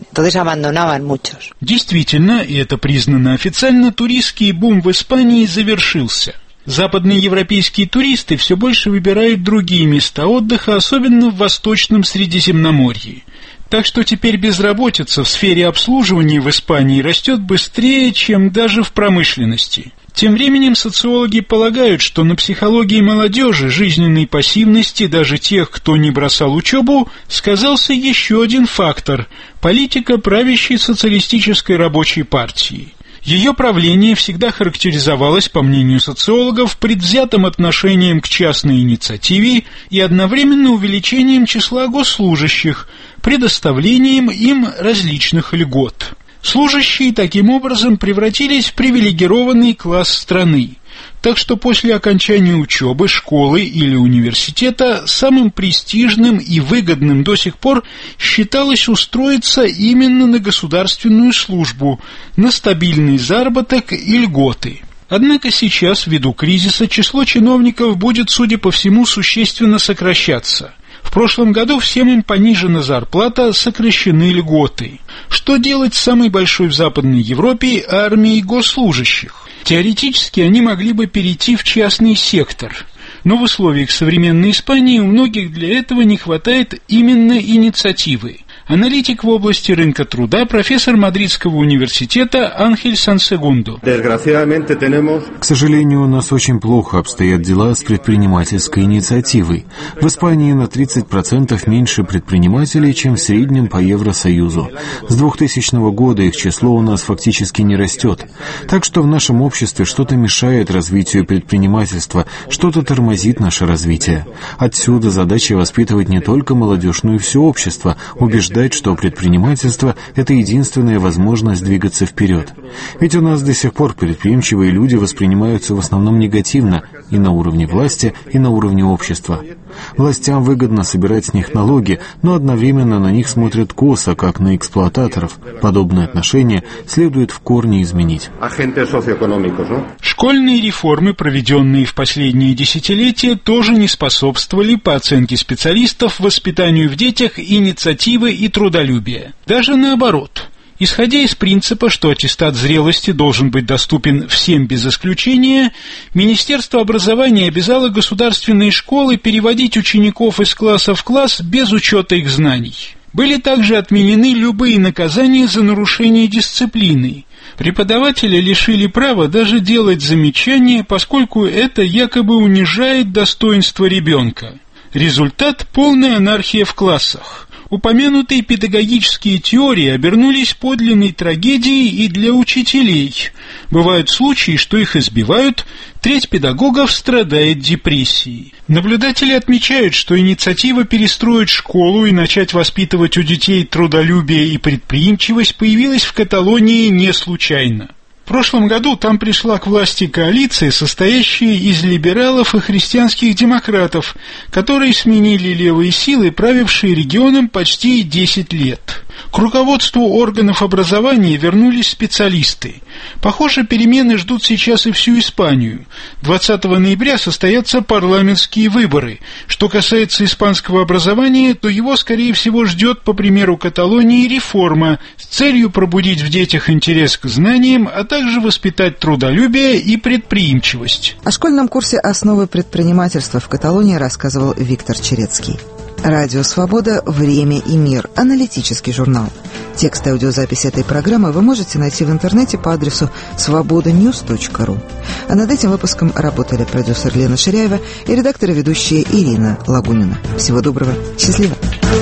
[SPEAKER 11] Действительно, и это признано официально, туристский бум в Испании завершился. Западные европейские туристы все больше выбирают другие места отдыха, особенно в Восточном Средиземноморье. Так что теперь безработица в сфере обслуживания в Испании растет быстрее, чем даже в промышленности. Тем временем социологи полагают, что на психологии молодежи, жизненной пассивности даже тех, кто не бросал учебу, сказался еще один фактор – политика правящей социалистической рабочей партии. Ее правление всегда характеризовалось, по мнению социологов, предвзятым отношением к частной инициативе и одновременно увеличением числа госслужащих, предоставлением им различных льгот. Служащие таким образом превратились в привилегированный класс страны, так что после окончания учебы, школы или университета самым престижным и выгодным до сих пор считалось устроиться именно на государственную службу, на стабильный заработок и льготы. Однако сейчас, ввиду кризиса, число чиновников будет, судя по всему, существенно сокращаться. В прошлом году всем им понижена зарплата, сокращены льготы. Что делать с самой большой в Западной Европе армией госслужащих? Теоретически они могли бы перейти в частный сектор, но в условиях современной Испании у многих для этого не хватает именно инициативы. Аналитик в области рынка труда, профессор Мадридского университета Анхель Сансегундо.
[SPEAKER 13] К сожалению, у нас очень плохо обстоят дела с предпринимательской инициативой. В Испании на 30% меньше предпринимателей, чем в среднем по Евросоюзу. С 2000 года их число у нас фактически не растет. Так что в нашем обществе что-то мешает развитию предпринимательства, что-то тормозит наше развитие. Отсюда задача воспитывать не только молодежь, но и все общество, убеждать убеждать, что предпринимательство – это единственная возможность двигаться вперед. Ведь у нас до сих пор предприимчивые люди воспринимаются в основном негативно и на уровне власти, и на уровне общества. Властям выгодно собирать с них налоги, но одновременно на них смотрят косо, как на эксплуататоров. Подобное отношение следует в корне изменить.
[SPEAKER 11] Школьные реформы, проведенные в последние десятилетия, тоже не способствовали, по оценке специалистов, воспитанию в детях инициативы и трудолюбия. Даже наоборот. Исходя из принципа, что аттестат зрелости должен быть доступен всем без исключения, Министерство образования обязало государственные школы переводить учеников из класса в класс без учета их знаний. Были также отменены любые наказания за нарушение дисциплины. Преподавателя лишили права даже делать замечания, поскольку это якобы унижает достоинство ребенка. Результат – полная анархия в классах. Упомянутые педагогические теории обернулись подлинной трагедией и для учителей. Бывают случаи, что их избивают, треть педагогов страдает депрессией. Наблюдатели отмечают, что инициатива перестроить школу и начать воспитывать у детей трудолюбие и предприимчивость появилась в Каталонии не случайно. В прошлом году там пришла к власти коалиция, состоящая из либералов и христианских демократов, которые сменили левые силы, правившие регионом почти 10 лет. К руководству органов образования вернулись специалисты. Похоже, перемены ждут сейчас и всю Испанию. 20 ноября состоятся парламентские выборы. Что касается испанского образования, то его, скорее всего, ждет, по примеру Каталонии, реформа с целью пробудить в детях интерес к знаниям, а также воспитать трудолюбие и предприимчивость.
[SPEAKER 1] О школьном курсе «Основы предпринимательства» в Каталонии рассказывал Виктор Черецкий. Радио «Свобода. Время и мир». Аналитический журнал. Текст и аудиозапись этой программы вы можете найти в интернете по адресу svobodanews.ru. А над этим выпуском работали продюсер Лена Ширяева и редактор и ведущая Ирина Лагунина. Всего доброго. Счастливо.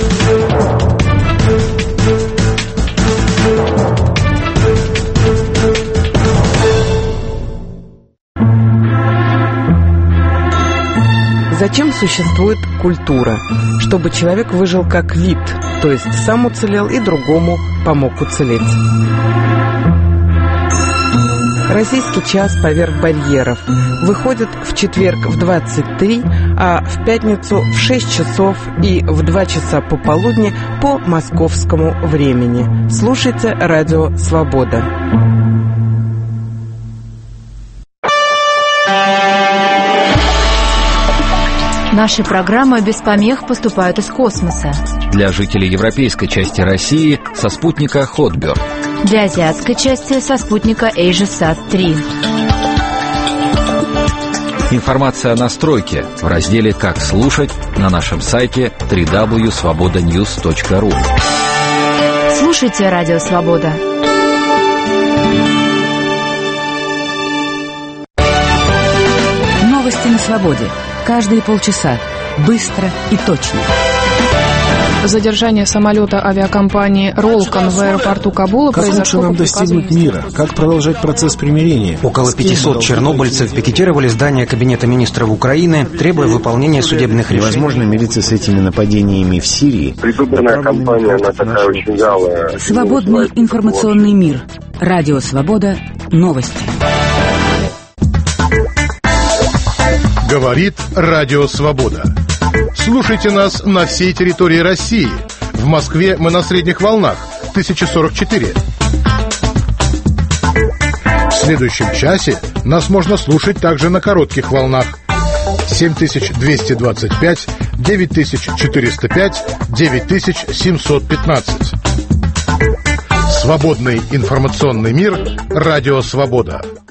[SPEAKER 14] Зачем существует культура? Чтобы человек выжил как вид, то есть сам уцелел и другому помог уцелеть. Российский час поверх барьеров выходит в четверг в 23, а в пятницу в 6 часов и в 2 часа пополудни по московскому времени. Слушайте радио «Свобода».
[SPEAKER 15] Наши программы без помех поступают из космоса.
[SPEAKER 16] Для жителей европейской части России со спутника Хотберг.
[SPEAKER 15] Для азиатской части со спутника AsiaSat-3.
[SPEAKER 16] Информация о настройке в разделе «Как слушать» на нашем сайте www.svobodanews.ru.
[SPEAKER 15] Слушайте радио «Свобода».
[SPEAKER 17] Новости на свободе. Каждые полчаса. Быстро и точно.
[SPEAKER 18] Задержание самолета авиакомпании «Ролкон» в аэропорту Кабула произошло
[SPEAKER 19] нам достигнуть мира? Как продолжать процесс примирения?
[SPEAKER 20] Около 500 чернобыльцев пикетировали здание Кабинета министров Украины, требуя выполнения судебных решений.
[SPEAKER 19] Невозможно мириться с этими нападениями в Сирии.
[SPEAKER 21] Предвыборная кампания, она такая очень вялая.
[SPEAKER 17] Свободный информационный мир. Радио «Свобода». Новости.
[SPEAKER 22] Говорит Радио Свобода. Слушайте нас на всей территории России. В Москве мы на средних волнах 1044. В следующем часе нас можно слушать также на коротких волнах 7225, 9405, 9715. Свободный информационный мир. Радио Свобода.